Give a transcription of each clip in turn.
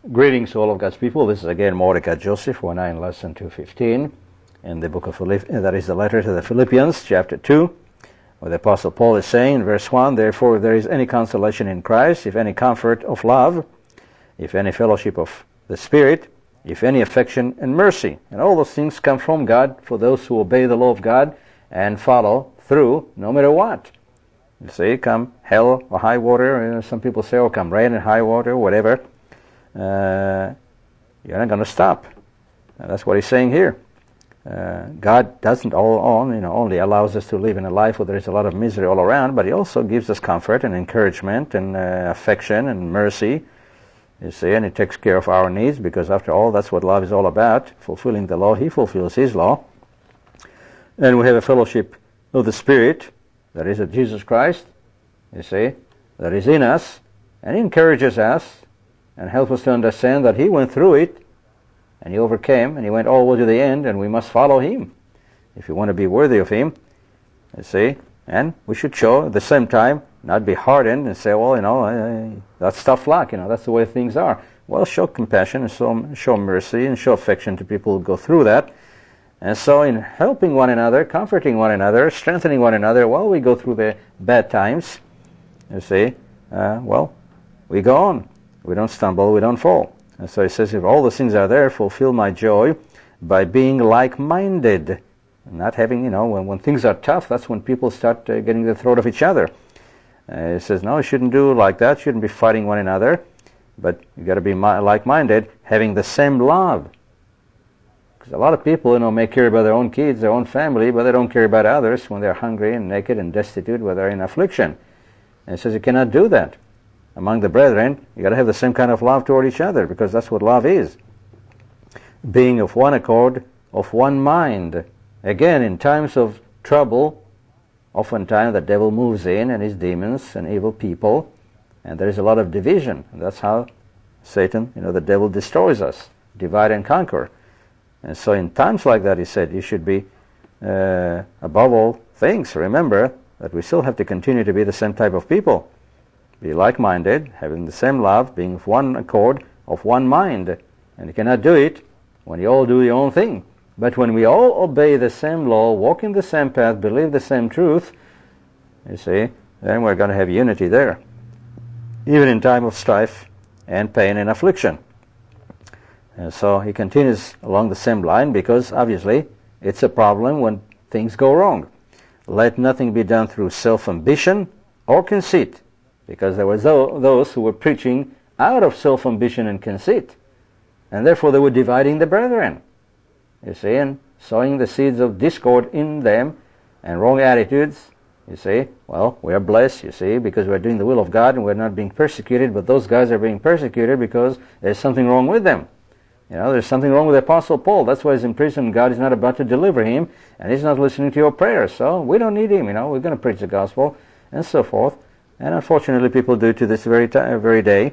Greetings to all of God's people. This is again Mordecai Joseph. We're now in lesson 215 in the book of Philippians. That is the letter to the Philippians, chapter 2, where the Apostle Paul is saying in verse 1, "Therefore, if there is any consolation in Christ, if any comfort of love, if any fellowship of the Spirit, if any affection and mercy." And all those things come from God for those who obey the law of God and follow through no matter what. You see, come hell or high water. Some people say, oh, come rain and high water, whatever. You're not going to stop. And that's what he's saying here. God doesn't only allows us to live in a life where there is a lot of misery all around, but he also gives us comfort and encouragement and affection and mercy. You see, and he takes care of our needs, because after all, that's what love is all about, fulfilling the law. He fulfills his law. And we have a fellowship of the Spirit, that is of Jesus Christ, you see, that is in us, and he encourages us and helps us to understand that he went through it, and he overcame, and he went all the way to the end, and we must follow him if we want to be worthy of him, you see. And we should show, at the same time, not be hardened and say, well, that's tough luck, that's the way things are. Well, show compassion and show mercy and show affection to people who go through that. And so in helping one another, comforting one another, strengthening one another while we go through the bad times, you see, we go on. We don't stumble, we don't fall. And so he says, if all those things are there, fulfill my joy by being like-minded. Not having, when things are tough, that's when people start getting the throat of each other. He says, no, you shouldn't do like that, shouldn't be fighting one another, but you got to be like-minded, having the same love. Because a lot of people, may care about their own kids, their own family, but they don't care about others when they're hungry and naked and destitute, when they're in affliction. And he says, you cannot do that. Among the brethren, you got to have the same kind of love toward each other, because that's what love is. Being of one accord, of one mind. Again, in times of trouble, oftentimes the devil moves in and his demons and evil people, and there is a lot of division. And that's how Satan, the devil destroys us, divide and conquer. And so in times like that, he said, you should be, above all things, remember that we still have to continue to be the same type of people. Be like-minded, having the same love, being of one accord, of one mind. And you cannot do it when you all do your own thing. But when we all obey the same law, walk in the same path, believe the same truth, you see, then we're going to have unity there, even in time of strife and pain and affliction. And so he continues along the same line, because obviously it's a problem when things go wrong. Let nothing be done through self-ambition or conceit, because there were those who were preaching out of self-ambition and conceit, and therefore they were dividing the brethren, you see, and sowing the seeds of discord in them and wrong attitudes. You see, well, we are blessed, you see, because we're doing the will of God and we're not being persecuted, but those guys are being persecuted because there's something wrong with them. There's something wrong with the Apostle Paul. That's why he's in prison. God is not about to deliver him, and he's not listening to your prayers. So we don't need him, we're going to preach the gospel, and so forth. And unfortunately, people do to this very day.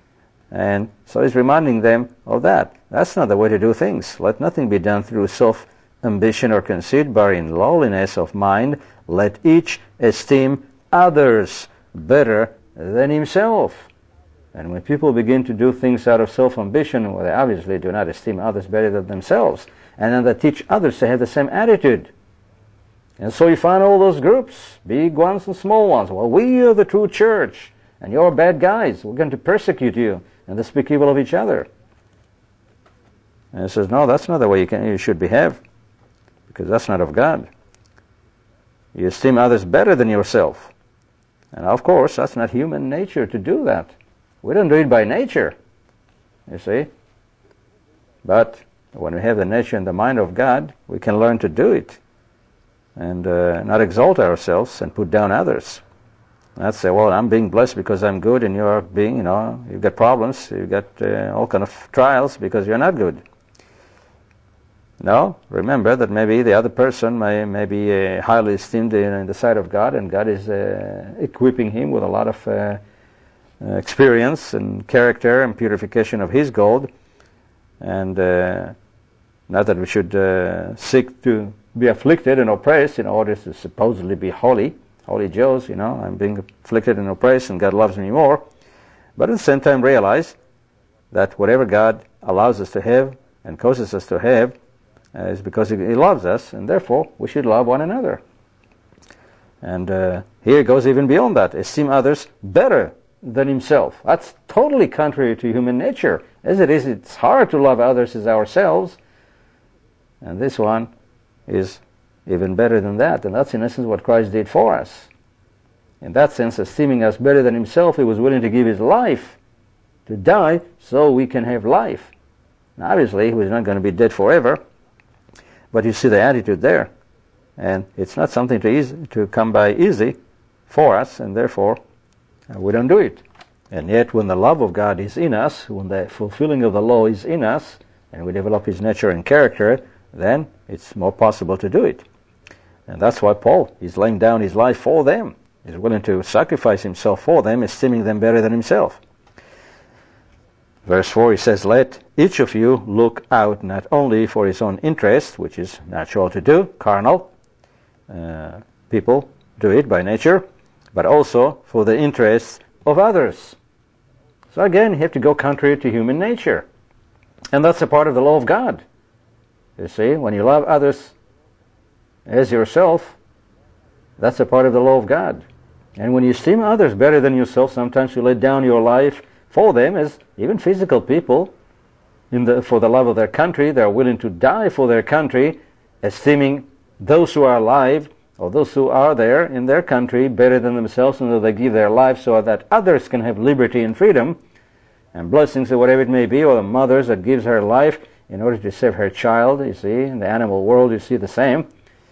And so he's reminding them of that. That's not the way to do things. Let nothing be done through self-ambition or conceit, but in lowliness of mind, let each esteem others better than himself. And when people begin to do things out of self-ambition, well, they obviously do not esteem others better than themselves. And then they teach others to have the same attitude. And so you find all those groups, big ones and small ones. Well, we are the true church, and you're bad guys. We're going to persecute you. And they speak evil of each other. And he says, no, that's not the way you should behave, because that's not of God. You esteem others better than yourself. And of course, that's not human nature to do that. We don't do it by nature, you see. But when we have the nature and the mind of God, we can learn to do it. And not exalt ourselves and put down others. Not say, well, I'm being blessed because I'm good, and you're being, you've got problems, you've got all kind of trials because you're not good. No, remember that maybe the other person may be highly esteemed in the sight of God, and God is equipping him with a lot of experience and character and purification of his gold. And not that we should seek to be afflicted and oppressed in order to supposedly be holy Joes, I'm being afflicted and oppressed and God loves me more. But at the same time realize that whatever God allows us to have and causes us to have is because He loves us, and therefore we should love one another. And here it goes even beyond that. Esteem others better than himself. That's totally contrary to human nature. As it is, it's hard to love others as ourselves. And this one is even better than that. And that's in essence what Christ did for us. In that sense, esteeming us better than himself, he was willing to give his life to die so we can have life. Now, obviously, he was not going to be dead forever. But you see the attitude there. And it's not something to come by easy for us, and therefore we don't do it. And yet when the love of God is in us, when the fulfilling of the law is in us, and we develop his nature and character, then it's more possible to do it. And that's why Paul is laying down his life for them. He's willing to sacrifice himself for them, esteeming them better than himself. Verse 4, he says, let each of you look out not only for his own interest, which is natural to do, carnal, people do it by nature, but also for the interests of others. So again, you have to go contrary to human nature. And that's a part of the law of God. You see, when you love others as yourself, that's a part of the law of God. And when you esteem others better than yourself, sometimes you lay down your life for them, as even physical people, for the love of their country. They're willing to die for their country, esteeming those who are alive, or those who are there in their country, better than themselves, and that they give their life so that others can have liberty and freedom, and blessings or whatever it may be, or the mothers that gives her life in order to save her child. You see, in the animal world you see the same.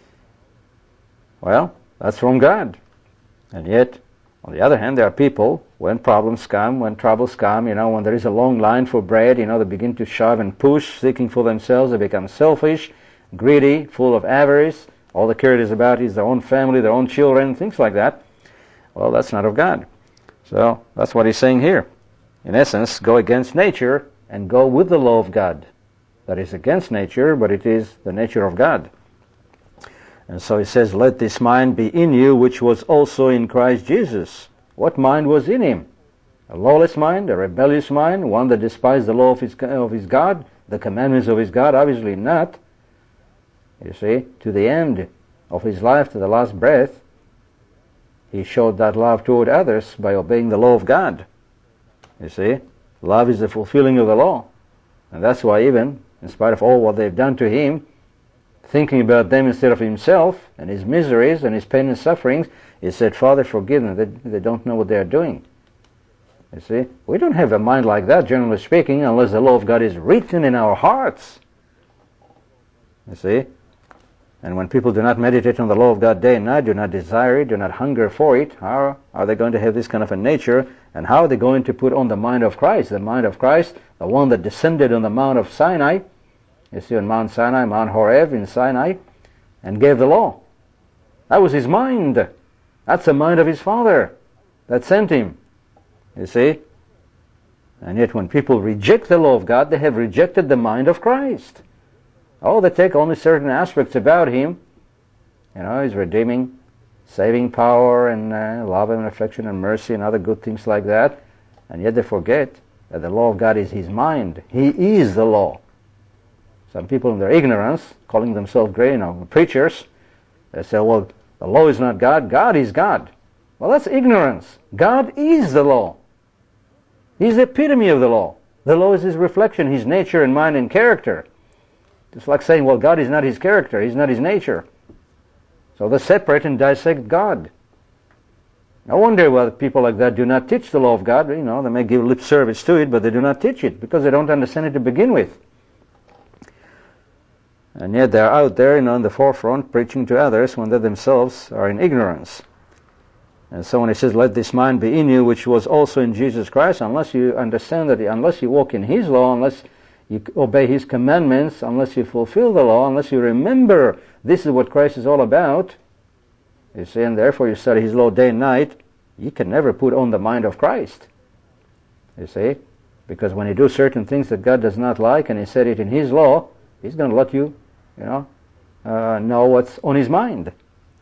Well, that's from God. And yet, on the other hand, there are people, when problems come, when troubles come, when there is a long line for bread, they begin to shove and push, seeking for themselves. They become selfish, greedy, full of avarice. All they care about is their own family, their own children, things like that. Well, that's not of God. So that's what he's saying here. In essence, go against nature and go with the law of God. That is against nature, but it is the nature of God. And so he says, let this mind be in you, which was also in Christ Jesus. What mind was in him? A lawless mind, a rebellious mind, one that despised the law of his God, the commandments of his God? Obviously not. You see, to the end of his life, to the last breath, he showed that love toward others by obeying the law of God. You see, love is the fulfilling of the law. And that's why even, in spite of all what they've done to him, thinking about them instead of himself and his miseries and his pain and sufferings, he said, Father, forgive them. They don't know what they are doing. You see, we don't have a mind like that, generally speaking, unless the law of God is written in our hearts. You see, and when people do not meditate on the law of God day and night, do not desire it, do not hunger for it, how are they going to have this kind of a nature? And how are they going to put on the mind of Christ? The mind of Christ, the one that descended on the Mount of Sinai, you see, on Mount Sinai, Mount Horeb in Sinai, and gave the law. That was his mind. That's the mind of his Father that sent him. You see? And yet when people reject the law of God, they have rejected the mind of Christ. Oh, they take only certain aspects about him. His redeeming, saving power, and love and affection and mercy and other good things like that. And yet they forget that the law of God is his mind. He is the law. Some people in their ignorance, calling themselves great, preachers, they say, well, the law is not God, God is God. Well, that's ignorance. God is the law. He's the epitome of the law. The law is his reflection, his nature and mind and character. It's like saying, well, God is not his character, he's not his nature. So they separate and dissect God. No wonder why people like that do not teach the law of God. They may give lip service to it, but they do not teach it because they don't understand it to begin with. And yet they're out there, in the forefront, preaching to others when they themselves are in ignorance. And so when he says, let this mind be in you, which was also in Jesus Christ, unless you understand that, unless you walk in his law, unless you obey his commandments, unless you fulfill the law, unless you remember this is what Christ is all about, you see, and therefore you study his law day and night, you can never put on the mind of Christ. You see, because when you do certain things that God does not like, and he said it in his law, he's going to let you, know what's on his mind.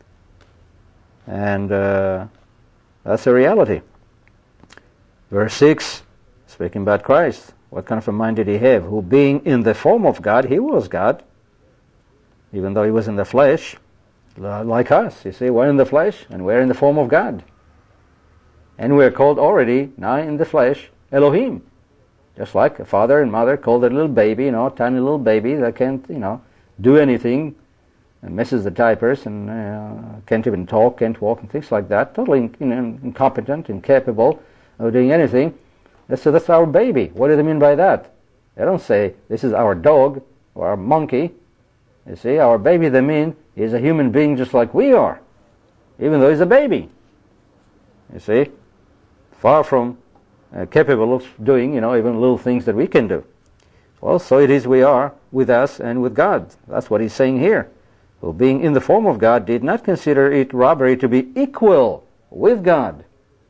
And that's a reality. Verse 6, speaking about Christ, What kind of a mind did he have? Who, being in the form of God, he was God, even though he was in the flesh, like us. You see, we're in the flesh, and we're in the form of God. And we're called already, now in the flesh, Elohim. Just like a father and mother called a little baby, tiny little baby that can't, do anything, and messes the diapers, and can't even talk, can't walk, and things like that. Totally incompetent, incapable of doing anything. So that's our baby. What do they mean by that? They don't say, this is our dog or our monkey. You see, our baby, they mean, is a human being just like we are, even though he's a baby. You see, far from capable of doing, even little things that we can do. Well, so it is we are with us and with God. That's what he's saying here. Who, being in the form of God, did not consider it robbery to be equal with God.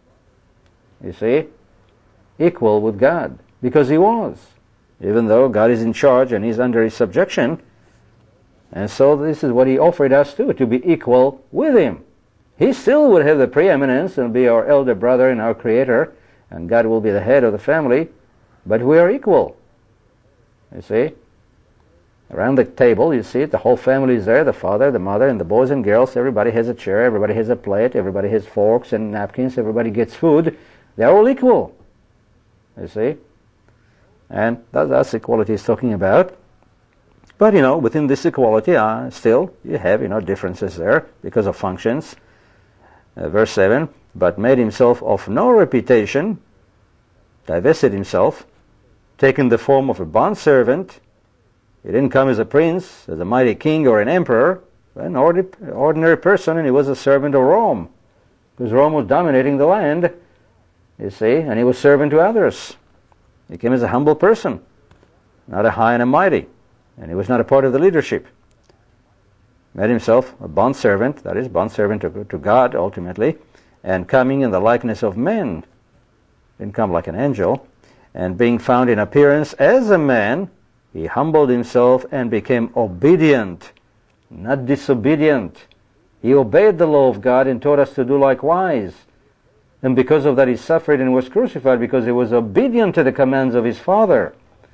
You see, equal with God, because he was, even though God is in charge and he's under his subjection. And so this is what he offered us too, to be equal with him. He still would have the preeminence and be our elder brother and our creator, and God will be the head of the family, but we are equal. You see, around the table, you see it, the whole family is there, the father, the mother, and the boys and girls. Everybody has a chair, everybody has a plate, everybody has forks and napkins, everybody gets food. They're all equal. You see, and that's equality he's talking about. But within this equality, still you have differences there because of functions. Verse 7, but made himself of no reputation, divested himself, taken the form of a bondservant. He didn't come as a prince, as a mighty king or an emperor, an ordinary person, and he was a servant of Rome, because Rome was dominating the land, you see, and he was servant to others. He came as a humble person, not a high and a mighty, and he was not a part of the leadership. Made himself a bondservant, that is, bondservant to God ultimately, and coming in the likeness of men, didn't come like an angel, and being found in appearance as a man, he humbled himself and became obedient, not disobedient. He obeyed the law of God and taught us to do likewise. And because of that he suffered and was crucified, because he was obedient to the commands of his Father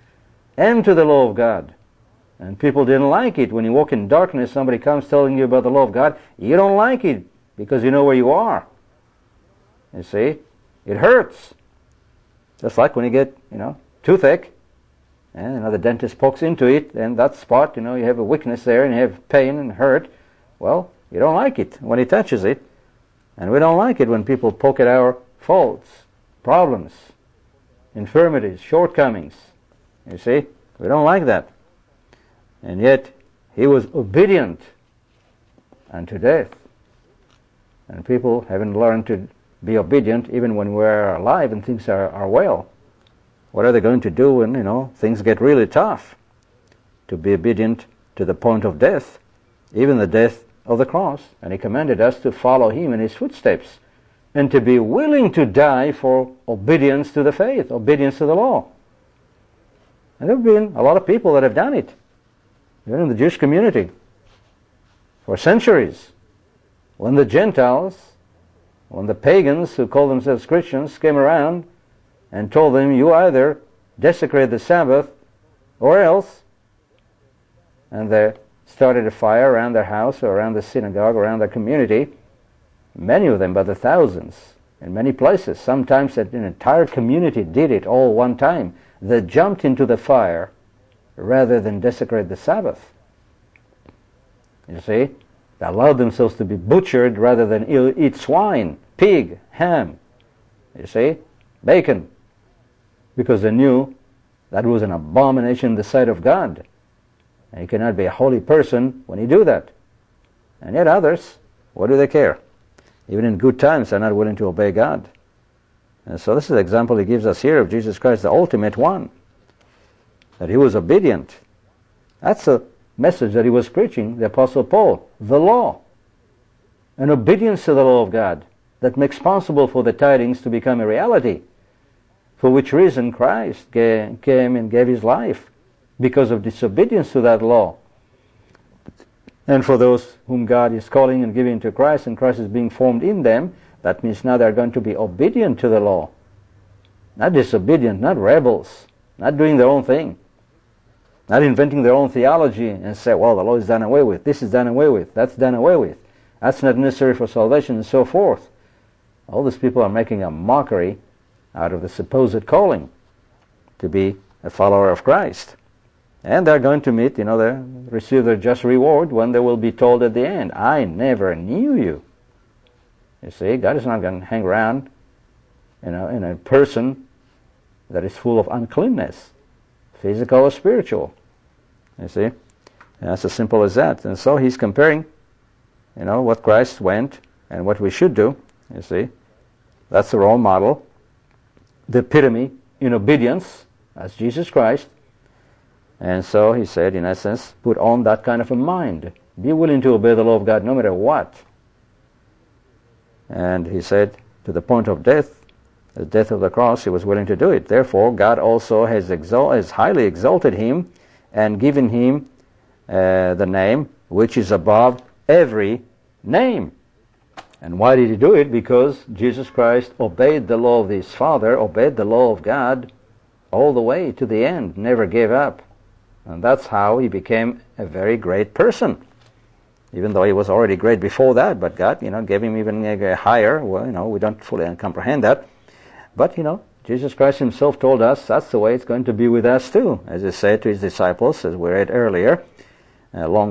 and to the law of God. And people didn't like it. When you walk in darkness, somebody comes telling you about the law of God, you don't like it because you know where you are. You see? It hurts. Just like when you get, toothache, and the dentist pokes into it, and that spot, you have a weakness there, and you have pain and hurt. Well, you don't like it when he touches it. And we don't like it when people poke at our faults, problems, infirmities, shortcomings. You see? We don't like that. And yet, he was obedient unto death. And people haven't learned to be obedient even when we're alive and things are well. What are they going to do when, things get really tough? To be obedient to the point of death, even the death of the cross. And he commanded us to follow him in his footsteps and to be willing to die for obedience to the faith, obedience to the law. And there have been a lot of people that have done it, even in the Jewish community, for centuries. When the Gentiles, when the pagans who call themselves Christians came around and told them, you either desecrate the Sabbath or else, and they started a fire around their house or around the synagogue, around their community, many of them by the thousands, in many places. Sometimes an entire community did it all one time. They jumped into the fire rather than desecrate the Sabbath. You see? They allowed themselves to be butchered rather than eat swine, pig, ham, you see, bacon, because they knew that was an abomination in the sight of God. And you cannot be a holy person when you do that. And yet others, what do they care? Even in good times, they're not willing to obey God. And so this is the example he gives us here of Jesus Christ, the ultimate one, that he was obedient. That's a message that he was preaching, the Apostle Paul, the law, an obedience to the law of God that makes possible for the tidings to become a reality, for which reason Christ came and gave his life, because of disobedience to that law. And for those whom God is calling and giving to Christ, and Christ is being formed in them, that means now they're going to be obedient to the law. Not disobedient, not rebels, not doing their own thing, not inventing their own theology and say, well, the law is done away with, this is done away with, that's done away with, that's not necessary for salvation, and so forth. All these people are making a mockery out of the supposed calling to be a follower of Christ. And they're going to meet, they receive their just reward when they will be told at the end, I never knew you. You see, God is not going to hang around in a person that is full of uncleanness, physical or spiritual. You see, and that's as simple as that. And so he's comparing, what Christ went and what we should do. You see, that's the role model, the epitome in obedience, as Jesus Christ. And so he said, in essence, put on that kind of a mind. Be willing to obey the law of God no matter what. And he said, to the point of death, the death of the cross, he was willing to do it. Therefore, God also has highly exalted him and given him the name which is above every name. And why did he do it? Because Jesus Christ obeyed the law of his Father, obeyed the law of God all the way to the end, never gave up. And that's how he became a very great person. Even though he was already great before that, but God, gave him even a higher. Well, we don't fully comprehend that. But, Jesus Christ himself told us that's the way it's going to be with us too. As he said to his disciples, as we read earlier, a long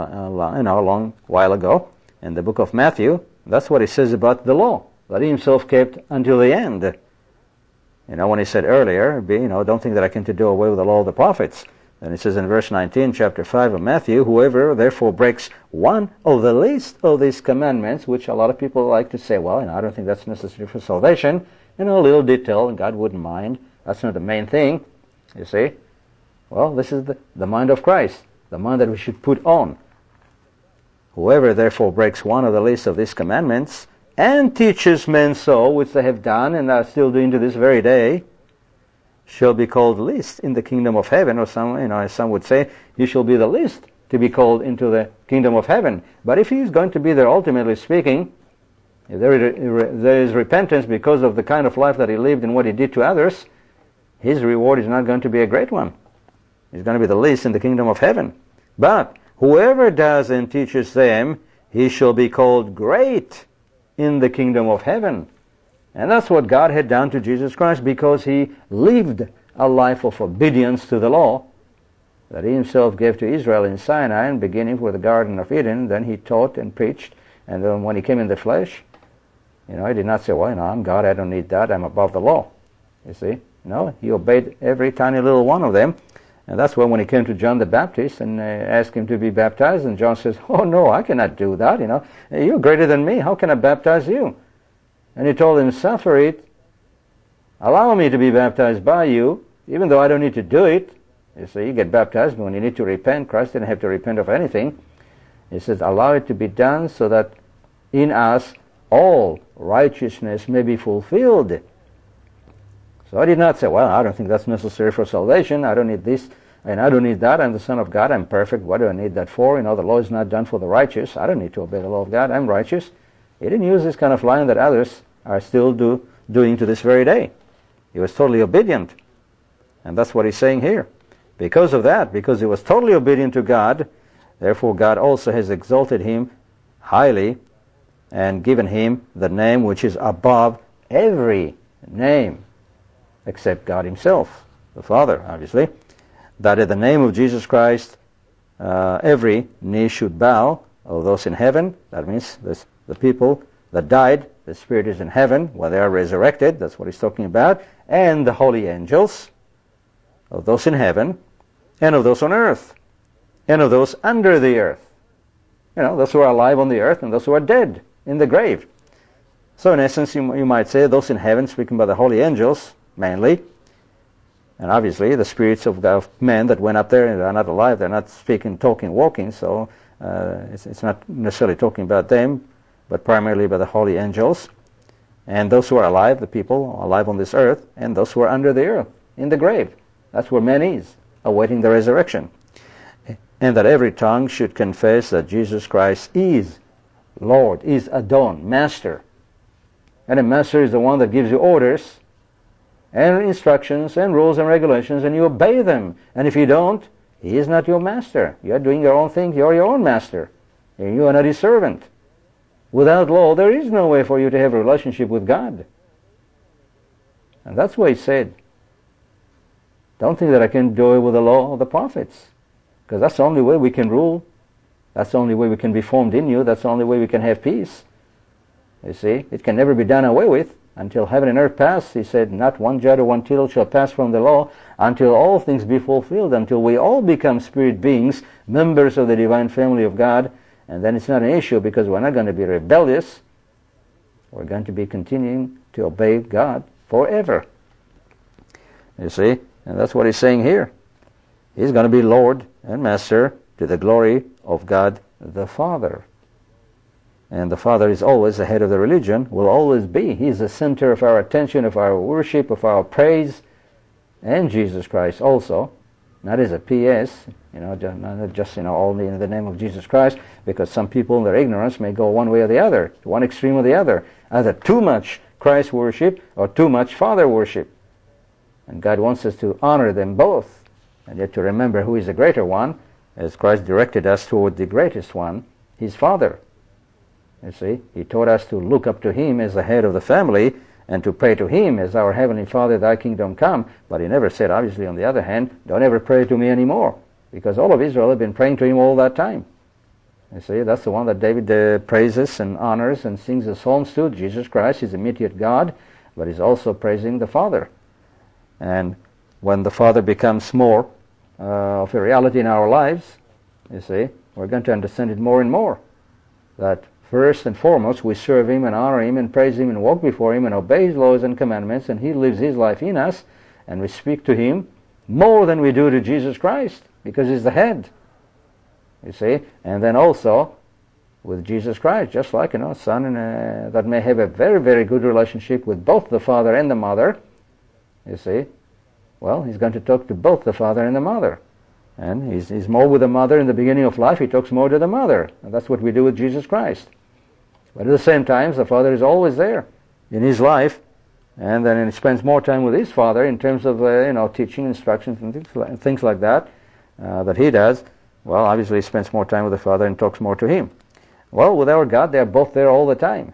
while ago, in the book of Matthew, that's what he says about the law, that he himself kept until the end. When he said earlier, don't think that I came to do away with the law of the prophets. And it says in verse 19, chapter 5 of Matthew, whoever therefore breaks one of the least of these commandments, which a lot of people like to say, well, I don't think that's necessary for salvation, a little detail, and God wouldn't mind. That's not the main thing, you see. Well, this is the mind of Christ, the mind that we should put on. Whoever therefore breaks one of the least of these commandments and teaches men so, which they have done and are still doing to this very day, shall be called least in the kingdom of heaven, or as some would say, you shall be the least to be called into the kingdom of heaven. But if he is going to be there, ultimately speaking, if there is repentance because of the kind of life that he lived and what he did to others, his reward is not going to be a great one. He's going to be the least in the kingdom of heaven. But whoever does and teaches them, he shall be called great in the kingdom of heaven. And that's what God had done to Jesus Christ, because he lived a life of obedience to the law that he himself gave to Israel in Sinai, and beginning with the Garden of Eden. Then he taught and preached, and then when he came in the flesh, he did not say, well, I'm God, I don't need that, I'm above the law. You see? No, he obeyed every tiny little one of them. And that's when he came to John the Baptist and asked him to be baptized, and John says, oh no, I cannot do that, You're greater than me, how can I baptize you? And he told him, suffer it, allow me to be baptized by you, even though I don't need to do it. You see, you get baptized, but when you need to repent, Christ didn't have to repent of anything. He says, allow it to be done so that in us all righteousness may be fulfilled. So I did not say, well, I don't think that's necessary for salvation. I don't need this, and I don't need that. I'm the Son of God. I'm perfect. What do I need that for? The law is not done for the righteous. I don't need to obey the law of God. I'm righteous. He didn't use this kind of line that others are still doing to this very day. He was totally obedient. And that's what he's saying here. Because of that, because he was totally obedient to God, therefore God also has exalted him highly and given him the name which is above every name, except God himself, the Father, obviously, that at the name of Jesus Christ every knee should bow, of those in heaven, that means the people that died, the spirit is in heaven, where they are resurrected, that's what he's talking about, and the holy angels, of those in heaven, and of those on earth, and of those under the earth. Those who are alive on the earth and those who are dead in the grave. So in essence, you might say those in heaven, speaking by the holy angels, mainly, and obviously the spirits of men that went up there and are not alive, they're not speaking, talking, walking, so it's not necessarily talking about them, but primarily by the holy angels, and those who are alive, the people alive on this earth, and those who are under the earth, in the grave. That's where man is, awaiting the resurrection. And that every tongue should confess that Jesus Christ is Lord, is Adon, Master. And a master is the one that gives you orders, and instructions and rules and regulations, and you obey them. And if you don't, he is not your master. You are doing your own thing. You are your own master. And you are not his servant. Without law, there is no way for you to have a relationship with God. And that's why he said, don't think that I can do it with the law of the prophets, because that's the only way we can rule. That's the only way we can be formed in you. That's the only way we can have peace. You see, it can never be done away with until heaven and earth pass. He said, not one jot or one tittle shall pass from the law until all things be fulfilled, until we all become spirit beings, members of the divine family of God. And then it's not an issue, because we're not going to be rebellious. We're going to be continuing to obey God forever. You see, and that's what he's saying here. He's going to be Lord and Master to the glory of God the Father. And the Father is always the head of the religion, will always be. He's the center of our attention, of our worship, of our praise, and Jesus Christ also. Not as a PS, not just, only in the name of Jesus Christ, because some people in their ignorance may go one way or the other, one extreme or the other. Either too much Christ worship or too much Father worship. And God wants us to honor them both, and yet to remember who is the greater one, as Christ directed us toward the greatest one, his Father. You see, he taught us to look up to him as the head of the family and to pray to him as our Heavenly Father, thy kingdom come. But he never said, obviously, on the other hand, don't ever pray to me anymore, because all of Israel had been praying to him all that time. You see, that's the one that David praises and honors and sings the psalms to. Jesus Christ is immediate God, but he's also praising the Father. And when the Father becomes more of a reality in our lives, you see, we're going to understand it more and more. That first and foremost, we serve him and honor him and praise him and walk before him and obey his laws and commandments, and he lives his life in us, and we speak to him more than we do to Jesus Christ, because he's the head. You see, and then also with Jesus Christ, just like a son that may have a very, very good relationship with both the father and the mother. You see, well, he's going to talk to both the father and the mother. And he's more with the mother in the beginning of life. He talks more to the mother. And that's what we do with Jesus Christ. But at the same time, the Father is always there in his life. And then he spends more time with his Father in terms of, teaching, instructions, and things like that, that he does. Well, obviously he spends more time with the Father and talks more to him. Well, with our God, they're both there all the time.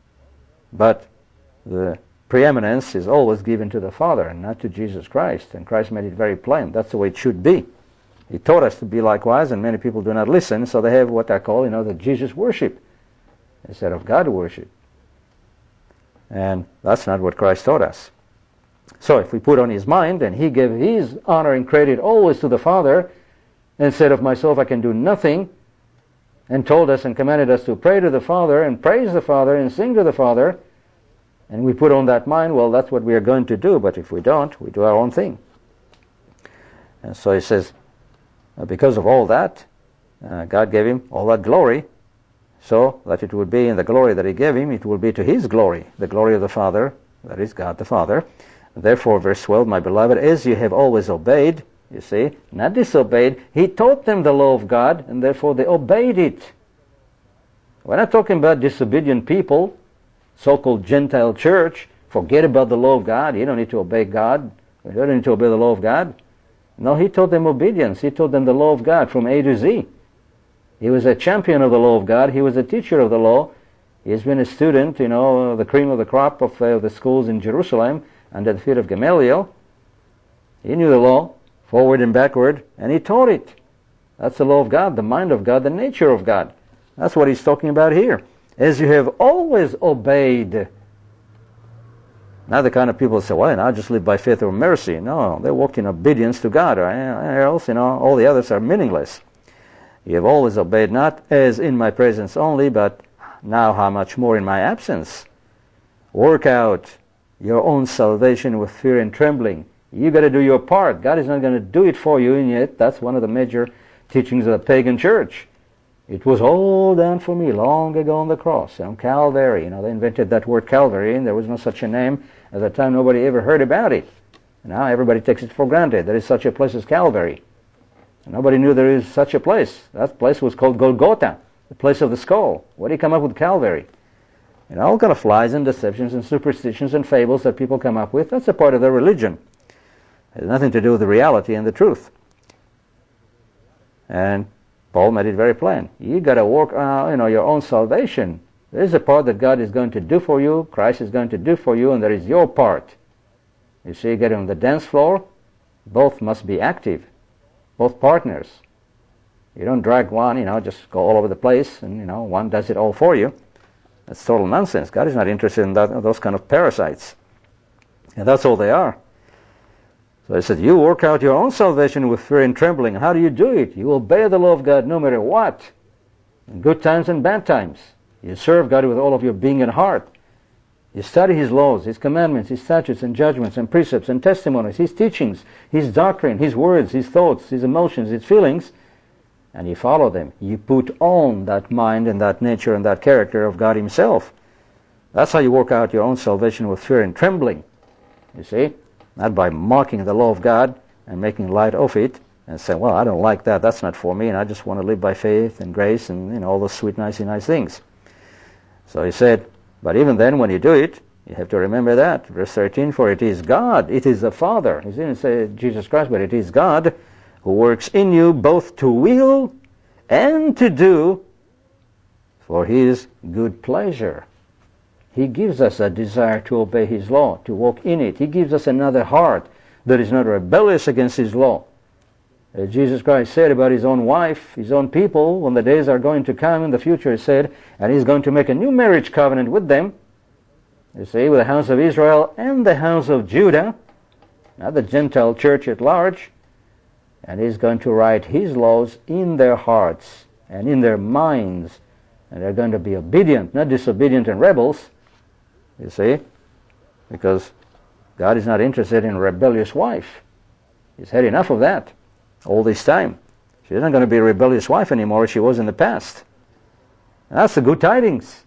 But the preeminence is always given to the Father and not to Jesus Christ. And Christ made it very plain. That's the way it should be. He taught us to be likewise, and many people do not listen, so they have what I call, the Jesus worship instead of God worship. And that's not what Christ taught us. So if we put on his mind, and he gave his honor and credit always to the Father, and said of myself I can do nothing, and told us and commanded us to pray to the Father and praise the Father and sing to the Father, and we put on that mind, well, that's what we are going to do. But if we don't, we do our own thing. And so he says, because of all that, God gave him all that glory, so that it would be in the glory that he gave him, it will be to his glory, the glory of the Father, that is God the Father. Therefore, verse 12, my beloved, as you have always obeyed, you see, not disobeyed, he taught them the law of God, and therefore they obeyed it. We're not talking about disobedient people, so-called Gentile church. Forget about the law of God. You don't need to obey God. You don't need to obey the law of God. No, he taught them obedience. He taught them the law of God from A to Z. He was a champion of the law of God. He was a teacher of the law. He's been a student, the cream of the crop of the schools in Jerusalem under the feet of Gamaliel. He knew the law, forward and backward, and he taught it. That's the law of God, the mind of God, the nature of God. That's what he's talking about here. As you have always obeyed. Now the kind of people say, well, I just live by faith or mercy. No, they walk in obedience to God, or else, all the others are meaningless. You have always obeyed, not as in my presence only, but now how much more in my absence. Work out your own salvation with fear and trembling. You got to do your part. God is not going to do it for you, and yet that's one of the major teachings of the pagan church. It was all done for me long ago on the cross, on Calvary. They invented that word Calvary, and there was no such a name. At that time, nobody ever heard about it. Now everybody takes it for granted. There is such a place as Calvary. Nobody knew there is such a place. That place was called Golgotha, the place of the skull. Where did he come up with Calvary? All kind of lies and deceptions and superstitions and fables that people come up with, that's a part of their religion. It has nothing to do with the reality and the truth. And Paul made it very plain. You got to work out, your own salvation. There is a part that God is going to do for you, Christ is going to do for you, and there is your part. You see, you get on the dance floor, both must be active, both partners. You don't drag one, just go all over the place, and, one does it all for you. That's total nonsense. God is not interested in those kind of parasites. And that's all they are. So he said, you work out your own salvation with fear and trembling. How do you do it? You obey the law of God no matter what, in good times and bad times. You serve God with all of your being and heart. You study His laws, His commandments, His statutes and judgments and precepts and testimonies, His teachings, His doctrine, His words, His thoughts, His emotions, His feelings, and you follow them. You put on that mind and that nature and that character of God Himself. That's how you work out your own salvation with fear and trembling. You see? Not by mocking the law of God and making light of it and saying, well, I don't like that, that's not for me, and I just want to live by faith and grace and all those sweet, nice things. So he said, but even then when you do it, you have to remember that. Verse 13, for it is God, it is the Father. He didn't say Jesus Christ, but it is God who works in you both to will and to do for His good pleasure. He gives us a desire to obey His law, to walk in it. He gives us another heart that is not rebellious against His law. As Jesus Christ said about His own wife, His own people, when the days are going to come in the future, He said, and He's going to make a new marriage covenant with them, you see, with the house of Israel and the house of Judah, not the Gentile church at large, and He's going to write His laws in their hearts and in their minds, and they're going to be obedient, not disobedient and rebels, you see, because God is not interested in a rebellious wife. He's had enough of that all this time. She's not going to be a rebellious wife anymore as she was in the past. And that's the good tidings.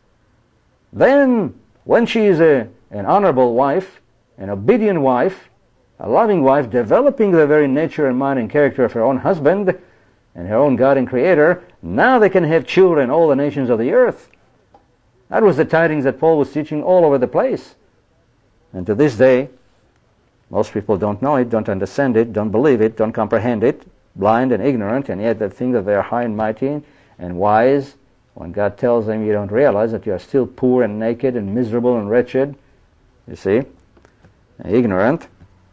Then, when she is an honorable wife, an obedient wife, a loving wife, developing the very nature and mind and character of her own husband and her own God and Creator, now they can have children, all the nations of the earth. That was the tidings that Paul was teaching all over the place. And to this day, most people don't know it, don't understand it, don't believe it, don't comprehend it, blind and ignorant, and yet they think that they are high and mighty and wise. When God tells them, you don't realize that you are still poor and naked and miserable and wretched, you see, and ignorant.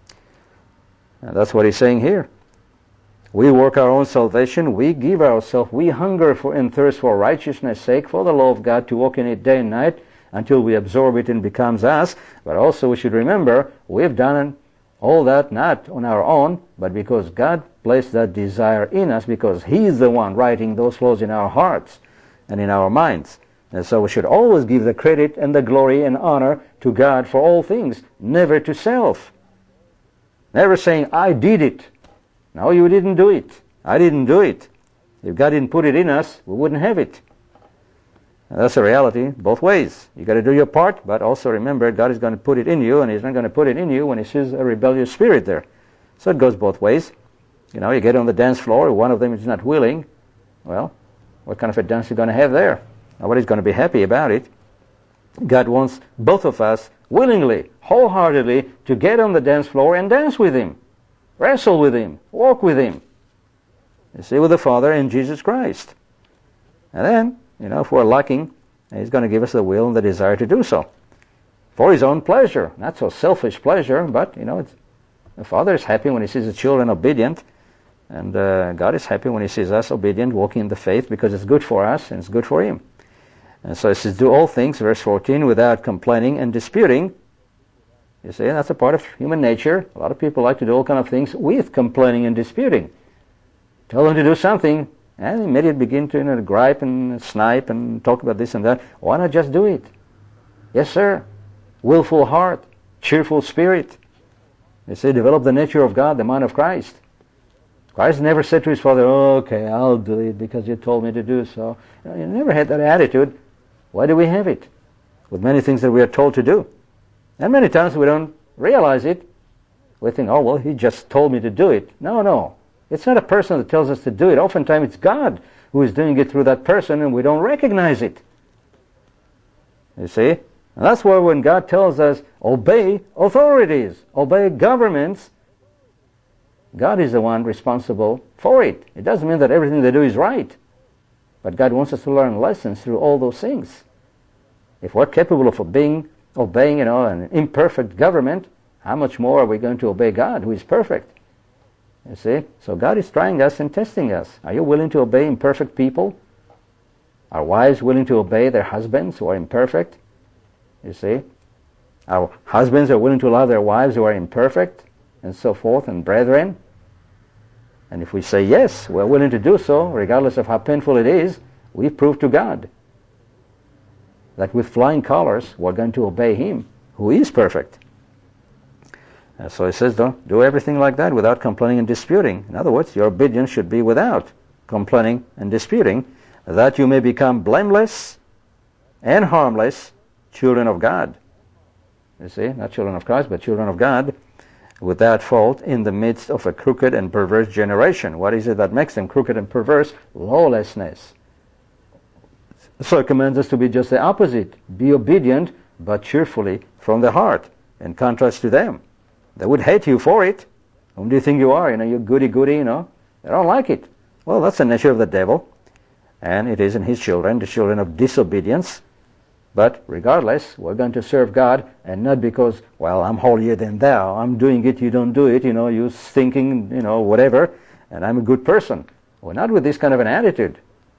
And that's what he's saying here. We work our own salvation, we give ourselves, we hunger for and thirst for righteousness' sake, for the law of God, to walk in it day and night, until we absorb it and becomes us. But also we should remember, we've done all that not on our own, but because God placed that desire in us, because He's the one writing those laws in our hearts and in our minds. And so we should always give the credit and the glory and honor to God for all things, never to self. Never saying, I did it. No, you didn't do it. I didn't do it. If God didn't put it in us, we wouldn't have it. And that's the reality both ways. You got to do your part, but also remember God is going to put it in you, and He's not going to put it in you when He sees a rebellious spirit there. So it goes both ways. You get on the dance floor, one of them is not willing. Well, what kind of a dance are you going to have there? Nobody's going to be happy about it. God wants both of us willingly, wholeheartedly, to get on the dance floor and dance with Him, wrestle with Him, walk with Him. You see, with the Father and Jesus Christ. And then, if we're lacking, He's going to give us the will and the desire to do so. For His own pleasure. Not so selfish pleasure, but, the Father is happy when He sees the children obedient. And God is happy when He sees us obedient, walking in the faith, because it's good for us and it's good for Him. And so He says, do all things, verse 14, without complaining and disputing. You see, that's a part of human nature. A lot of people like to do all kinds of things with complaining and disputing. Tell them to do something, and they immediately begin to gripe and snipe and talk about this and that. Why not just do it? Yes, sir. Willful heart, cheerful spirit. You see, develop the nature of God, the mind of Christ. Christ never said to His Father, okay, I'll do it because you told me to do so. He never had that attitude. Why do we have it? With many things that we are told to do. And many times we don't realize it. We think, oh, well, He just told me to do it. No. It's not a person that tells us to do it. Oftentimes it's God who is doing it through that person, and we don't recognize it. You see? And that's why when God tells us, obey authorities, obey governments, God is the one responsible for it. It doesn't mean that everything they do is right. But God wants us to learn lessons through all those things. If we're capable of obeying an imperfect government, how much more are we going to obey God, who is perfect? You see? So God is trying us and testing us. Are you willing to obey imperfect people? Are wives willing to obey their husbands who are imperfect? You see? Our husbands are willing to love their wives who are imperfect, and so forth, and brethren. And if we say yes, we're willing to do so, regardless of how painful it is, we've proved to God that with flying colors, we're going to obey Him, who is perfect. So He says, don't do everything like that without complaining and disputing. In other words, your obedience should be without complaining and disputing, that you may become blameless and harmless children of God. You see, not children of Christ, but children of God, without fault in the midst of a crooked and perverse generation. What is it that makes them crooked and perverse? Lawlessness. So it commands us to be just the opposite. Be obedient, but cheerfully from the heart, in contrast to them. They would hate you for it. Whom do you think you are? You're goody-goody, They don't like it. Well, that's the nature of the devil. And it is in his children, the children of disobedience. But regardless, we're going to serve God, and not because, well, I'm holier than thou. I'm doing it, you don't do it, you stinking, whatever, and I'm a good person. We're not with this kind of an attitude.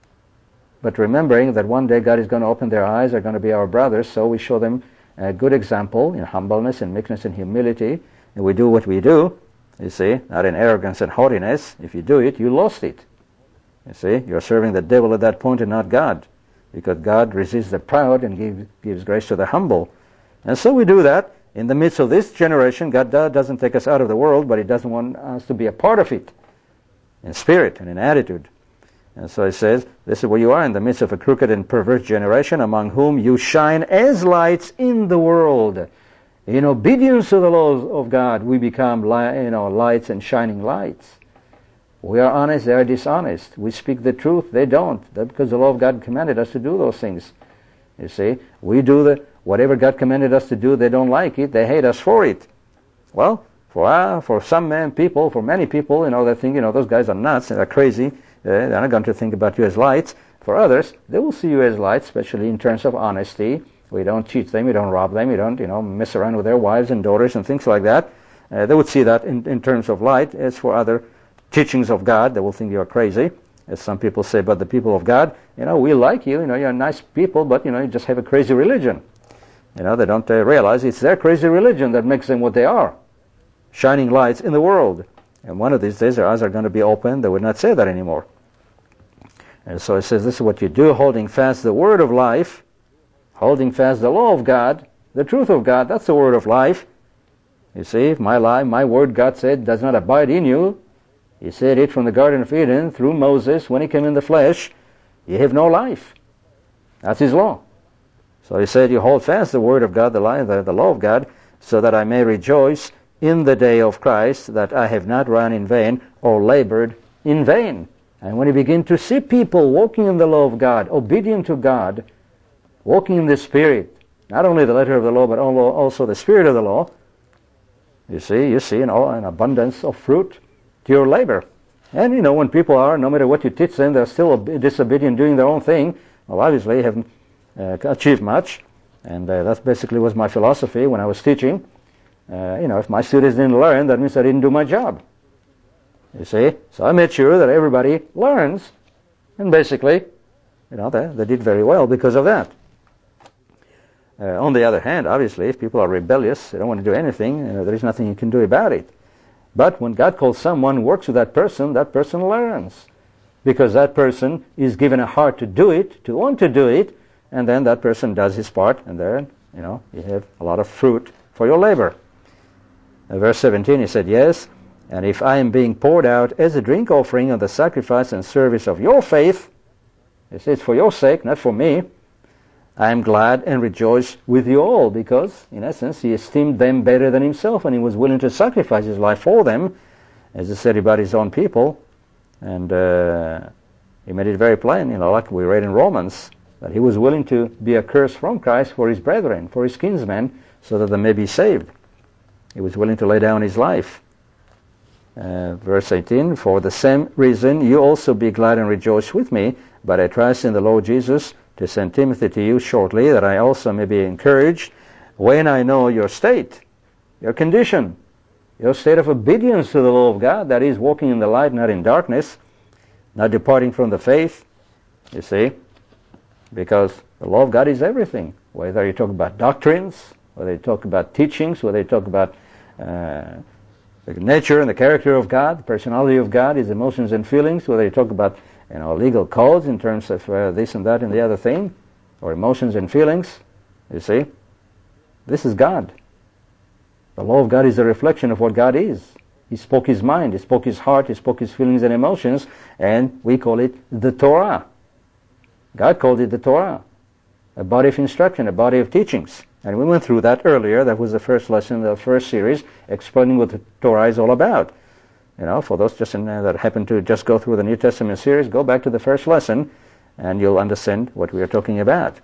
But remembering that one day God is going to open their eyes, they're going to be our brothers, so we show them a good example in humbleness and meekness and humility, and we do what we do, you see, not in arrogance and haughtiness. If you do it, you lost it. You see, you're serving the devil at that point and not God, because God resists the proud and gives grace to the humble. And so we do that in the midst of this generation. God doesn't take us out of the world, but He doesn't want us to be a part of it in spirit and in attitude. And so He says, this is where you are, in the midst of a crooked and perverse generation, among whom you shine as lights in the world. In obedience to the laws of God, we become lights and shining lights. We are honest, they are dishonest. We speak the truth, they don't. That's because the law of God commanded us to do those things. You see, we do whatever God commanded us to do, they don't like it, they hate us for it. Well, for some people, for many people, they think, those guys are nuts, they're crazy, they're not going to think about you as lights. For others, they will see you as lights, especially in terms of honesty. We don't cheat them, we don't rob them, we don't mess around with their wives and daughters and things like that. They would see that in terms of light. As for other teachings of God, they will think you're crazy. As some people say about the people of God, we like you, you're nice people, but you just have a crazy religion. They don't realize it's their crazy religion that makes them what they are, shining lights in the world. And one of these days their eyes are going to be open. They would not say that anymore. And so It says, this is what you do, holding fast the word of life, holding fast the law of God, the truth of God. That's the word of life. You see, if my word, God said, does not abide in you, He said it from the Garden of Eden through Moses when he came in the flesh, you have no life. That's His law. So He said, you hold fast the word of God, the law of God, so that I may rejoice in the day of Christ, that I have not run in vain or labored in vain. And when you begin to see people walking in the law of God, obedient to God, walking in the Spirit, not only the letter of the law, but also the Spirit of the law, you see an abundance of fruit to your labor. And when people are, no matter what you teach them, they're still disobedient, doing their own thing, well, obviously you haven't achieved much. And that basically was my philosophy when I was teaching. If my students didn't learn, that means I didn't do my job. You see? So I made sure that everybody learns. And basically, they did very well because of that. On the other hand, obviously, if people are rebellious, they don't want to do anything, there is nothing you can do about it. But when God calls someone who works with that person learns. Because that person is given a heart to do it, to want to do it, and then that person does his part, and then, you have a lot of fruit for your labor. Verse 17, He said, yes, and if I am being poured out as a drink offering on the sacrifice and service of your faith, He says, it's for your sake, not for me, I am glad and rejoice with you all, because, in essence, He esteemed them better than Himself, and He was willing to sacrifice His life for them, as He said about His own people. And He made it very plain, like we read in Romans, that he was willing to be accursed from Christ for his brethren, for his kinsmen, so that they may be saved. He was willing to lay down his life. Verse 18, for the same reason you also be glad and rejoice with me, but I trust in the Lord Jesus to send Timothy to you shortly, that I also may be encouraged when I know your state, your condition, your state of obedience to the law of God, that is, walking in the light, not in darkness, not departing from the faith, you see, because the law of God is everything. Whether you talk about doctrines, whether you talk about teachings, whether you talk about the nature and the character of God, the personality of God, His emotions and feelings, whether you talk about legal codes in terms of this and that and the other thing, or emotions and feelings, you see, this is God. The law of God is a reflection of what God is. He spoke His mind, He spoke His heart, He spoke His feelings and emotions, and we call it the Torah. God called it the Torah, a body of instruction, a body of teachings. And we went through that earlier. That was the first lesson, the first series, explaining what the Torah is all about. For those that happen to just go through the New Testament series, go back to the first lesson, and you'll understand what we are talking about.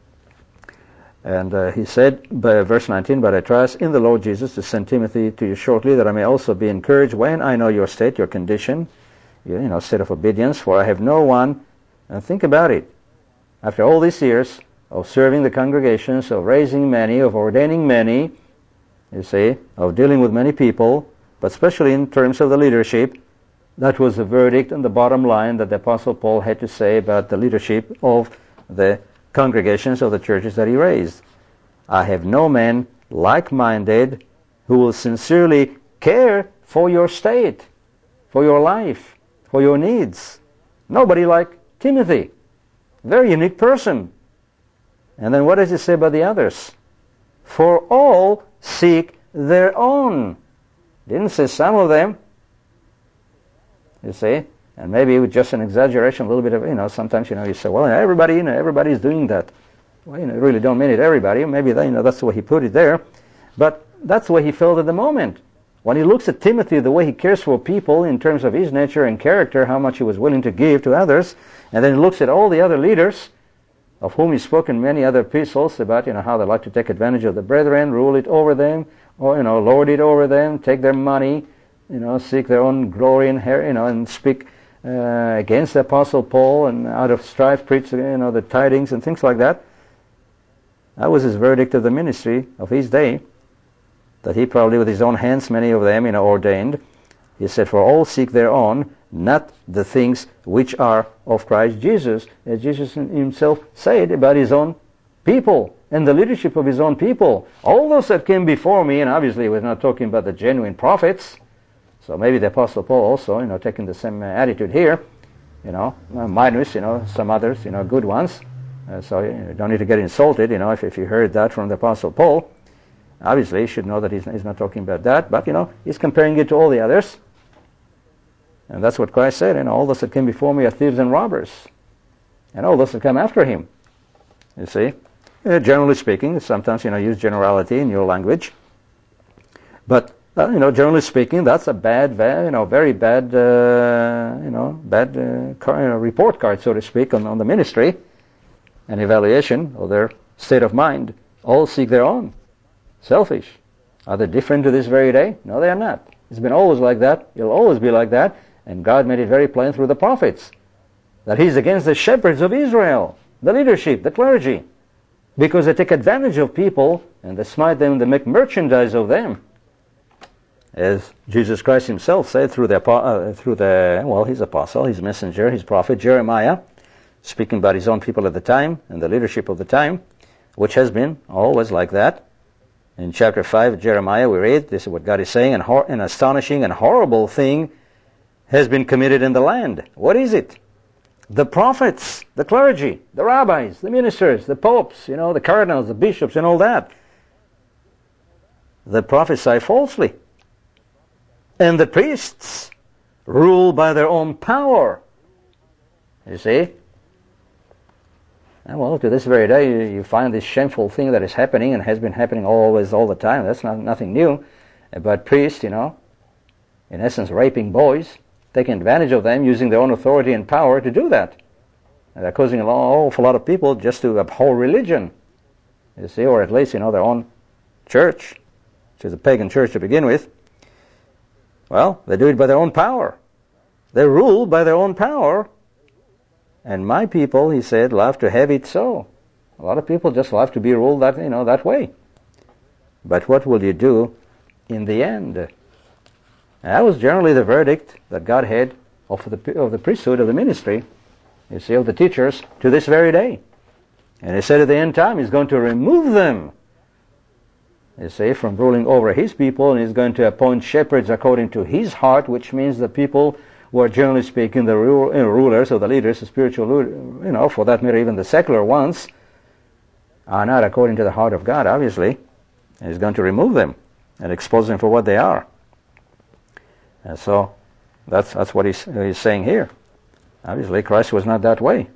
And he said, by verse 19, but I trust in the Lord Jesus to send Timothy to you shortly, that I may also be encouraged when I know your state, your condition, state of obedience, for I have no one, and think about it, after all these years of serving the congregations, of raising many, of ordaining many, you see, of dealing with many people, but especially in terms of the leadership, that was the verdict and the bottom line that the Apostle Paul had to say about the leadership of the congregations of the churches that he raised. I have no man like-minded who will sincerely care for your state, for your life, for your needs. Nobody like Timothy. Very unique person. And then what does he say about the others? For all seek their own. Didn't say some of them. You see? And maybe it was just an exaggeration, a little bit of, sometimes, you say, well, everybody's doing that. Well, you really don't mean it, everybody. Maybe, that's the way he put it there. But that's the way he felt at the moment. When he looks at Timothy, the way he cares for people in terms of his nature and character, how much he was willing to give to others, and then he looks at all the other leaders, of whom he spoke in many other epistles about, how they like to take advantage of the brethren, rule it over them, or, lord it over them, take their money, seek their own glory and speak against the Apostle Paul, and out of strife preach, the tidings and things like that. That was his verdict of the ministry of his day, that he probably with his own hands, many of them, ordained. He said, for all seek their own, not the things which are of Christ Jesus, as Jesus himself said about his own people and the leadership of his own people. All those that came before me, and obviously we're not talking about the genuine prophets, so maybe the Apostle Paul also, taking the same attitude here, minus, some others, good ones. So you don't need to get insulted, if you heard that from the Apostle Paul. Obviously, you should know that he's not talking about that, but, he's comparing it to all the others. And that's what Christ said, all those that came before me are thieves and robbers. And all those that come after him. You see? Generally speaking, sometimes, use generality in your language. But, generally speaking, that's a bad, very bad, report card, so to speak, on the ministry. An evaluation of their state of mind. All seek their own. Selfish. Are they different to this very day? No, they are not. It's been always like that. It'll always be like that. And God made it very plain through the prophets that He's against the shepherds of Israel, the leadership, the clergy, because they take advantage of people and they smite them and they make merchandise of them. As Jesus Christ Himself said through His apostle, His messenger, His prophet Jeremiah, speaking about His own people at the time and the leadership of the time, which has been always like that. In chapter 5 of Jeremiah we read, this is what God is saying, an astonishing and horrible thing has been committed in the land. What is it? The prophets, the clergy, the rabbis, the ministers, the popes, the cardinals, the bishops, and all that. They prophesy falsely. And the priests rule by their own power. You see? And well, to this very day, you find this shameful thing that is happening and has been happening always, all the time. That's nothing new. But priests, in essence, raping boys, taking advantage of them, using their own authority and power to do that. And they're causing an awful lot of people just to abhor religion, you see, or at least, their own church, which is a pagan church to begin with. Well, they do it by their own power. They rule by their own power. And my people, he said, love to have it so. A lot of people just love to be ruled that way. But what will you do in the end? And that was generally the verdict that God had of the priesthood, of the ministry, you see, of the teachers, to this very day. And he said at the end time, he's going to remove them, you see, from ruling over his people, and he's going to appoint shepherds according to his heart, which means the people who are, generally speaking, the rulers or the leaders, the spiritual, for that matter, even the secular ones, are not according to the heart of God, obviously. And he's going to remove them and expose them for what they are. And so that's what he's saying here. Obviously, Christ was not that way.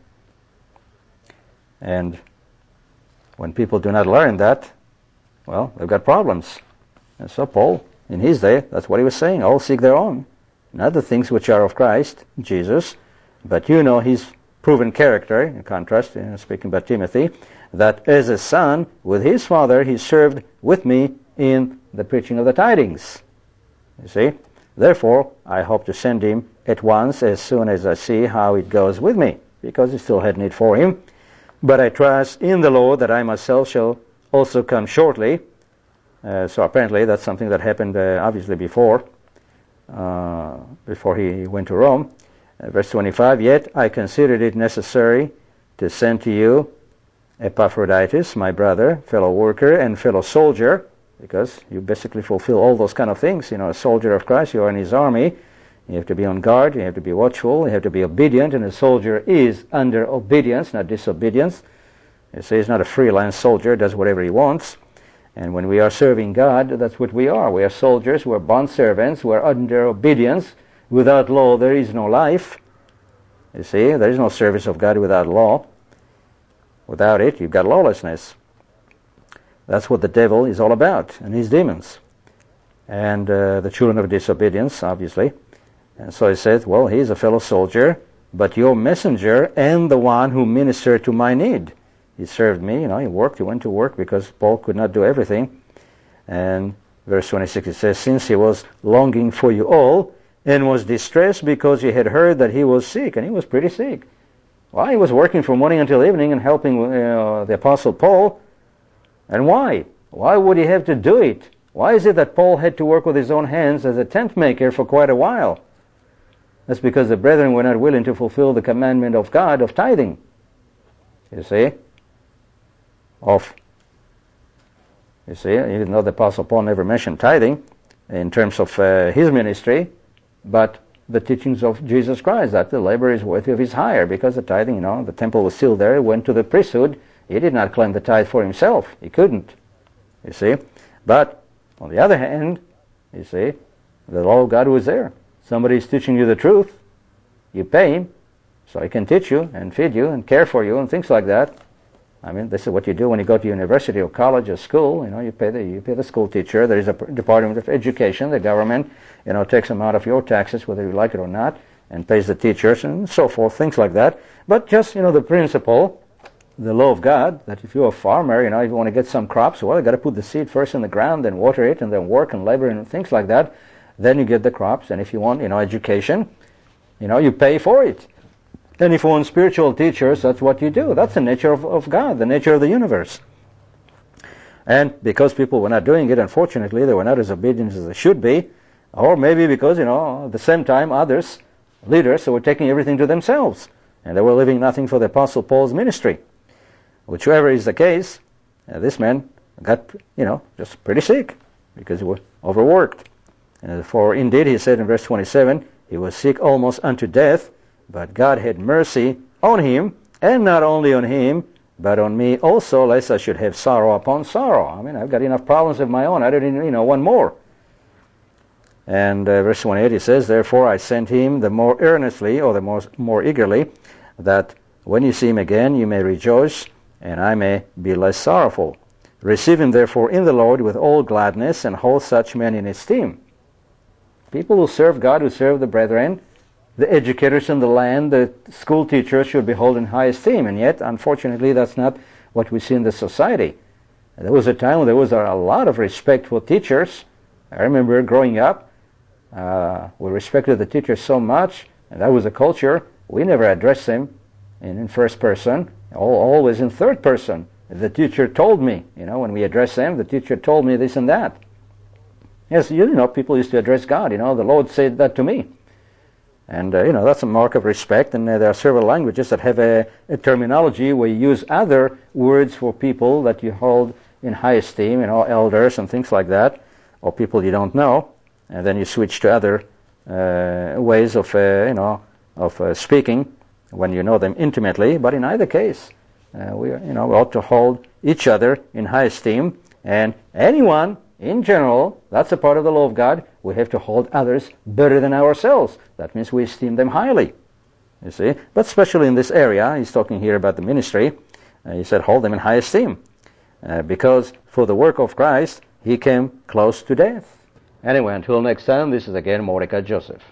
And when people do not learn that, well, they've got problems. And so Paul, in his day, that's what he was saying. All seek their own, not the things which are of Christ, Jesus, but his proven character, in contrast, speaking about Timothy, that as a son with his father, he served with me in the preaching of the tidings. You see? Therefore, I hope to send him at once as soon as I see how it goes with me, because he still had need for him. But I trust in the Lord that I myself shall also come shortly. So apparently that's something that happened obviously before he went to Rome. Verse 25, yet I considered it necessary to send to you Epaphroditus, my brother, fellow worker, and fellow soldier, because you basically fulfill all those kind of things. A soldier of Christ, you are in his army. You have to be on guard, you have to be watchful, you have to be obedient, and a soldier is under obedience, not disobedience. You see, he's not a freelance soldier, does whatever he wants. And when we are serving God, that's what we are. We are soldiers, we are bondservants, we are under obedience. Without law, there is no life. You see, there is no service of God without law. Without it, you've got lawlessness. That's what the devil is all about, and his demons. And the children of disobedience, obviously. And so he says, well, he's a fellow soldier, but your messenger and the one who ministered to my need. He served me, he went to work because Paul could not do everything. And verse 26, it says, since he was longing for you all, and was distressed because he had heard that he was sick, and he was pretty sick. Well, he was working from morning until evening and helping the Apostle Paul. And why? Why would he have to do it? Why is it that Paul had to work with his own hands as a tent maker for quite a while? That's because the brethren were not willing to fulfill the commandment of God of tithing. You see? Even though the Apostle Paul never mentioned tithing in terms of his ministry, but the teachings of Jesus Christ, that the labor is worthy of his hire, because the tithing, the temple was still there, it went to the priesthood. He did not claim the tithe for himself. He couldn't. You see? But, on the other hand, you see, the law of God was there. Somebody is teaching you the truth, you pay him, so he can teach you and feed you and care for you and things like that. I mean, this is what you do when you go to university or college or school. You pay the school teacher. There is a Department of Education. The government, takes them out of your taxes, whether you like it or not, and pays the teachers and so forth, things like that. But just, the principle, the law of God, that if you're a farmer, if you want to get some crops, well, you got to put the seed first in the ground, then water it, and then work and labor and things like that. Then you get the crops. And if you want, education, you pay for it. And if you want spiritual teachers, that's what you do. That's the nature of God, the nature of the universe. And because people were not doing it, unfortunately, they were not as obedient as they should be. Or maybe because, at the same time, others, leaders, were taking everything to themselves. And they were leaving nothing for the Apostle Paul's ministry. Whichever is the case, this man got, just pretty sick because he was overworked. For indeed, he said in verse 27, he was sick almost unto death, but God had mercy on him, and not only on him, but on me also, lest I should have sorrow upon sorrow. I mean, I've got enough problems of my own. I don't need, one more. And verse 28, he says, therefore I sent him the more earnestly, or the more eagerly, that when you see him again, you may rejoice, and I may be less sorrowful. Receive him therefore in the Lord with all gladness, and hold such men in esteem. People who serve God, who serve the brethren, the educators in the land, the school teachers should be held in high esteem, and yet, unfortunately, that's not what we see in the society. There was a time when there was a lot of respect for teachers. I remember growing up, we respected the teachers so much, and that was a culture. We never addressed them in first person, always in third person. The teacher told me, when we addressed them, the teacher told me this and that. Yes, people used to address God. The Lord said that to me. And, that's a mark of respect. And there are several languages that have a terminology where you use other words for people that you hold in high esteem, elders and things like that, or people you don't know. And then you switch to other ways of speaking when you know them intimately. But in either case, we ought to hold each other in high esteem. And anyone, in general, that's a part of the law of God. We have to hold others better than ourselves. That means we esteem them highly. You see? But especially in this area, he's talking here about the ministry. He said, hold them in high esteem. Because for the work of Christ, he came close to death. Anyway, until next time, this is again Mordecai Joseph.